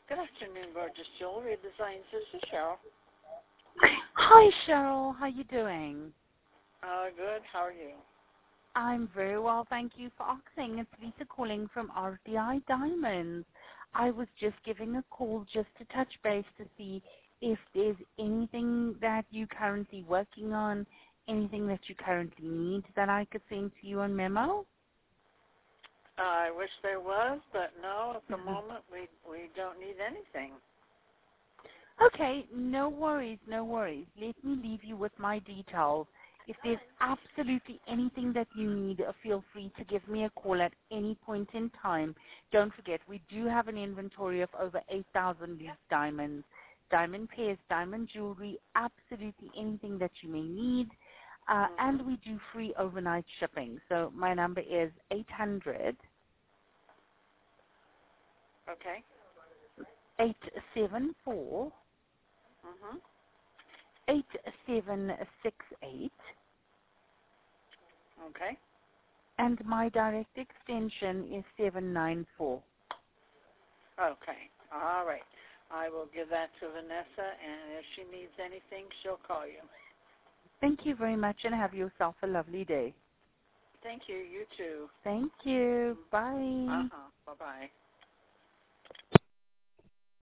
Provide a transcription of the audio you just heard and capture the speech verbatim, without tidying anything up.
Good afternoon, gorgeous jewelry designs. This is Cheryl. Hi, Cheryl. How you doing? Uh, good. How are you? I'm very well, thank you for asking. It's Lisa calling from R D I Diamonds. I was just giving a call just to touch base to see if there's anything that you're currently working on, anything that you currently need that I could send to you on memo. Uh, I wish there was, but no, at the Mm-hmm. moment we we don't need anything. Okay, no worries, no worries. Let me leave you with my details. If there's absolutely anything that you need, uh, feel free to give me a call at any point in time. Don't forget, we do have an inventory of over eight thousand loose diamonds, diamond pairs, diamond jewelry, absolutely anything that you may need. Uh, Mm-hmm. and we do free overnight shipping. So my number is eight hundred, Okay. eight seven four, Mm-hmm. eight seven six eight. Okay. And my direct extension is seven nine four. Okay. All right. I will give that to Vanessa, and if she needs anything, she'll call you. Thank you very much, and have yourself a lovely day. Thank you. You too. Thank you. Bye. Uh-huh. Bye-bye.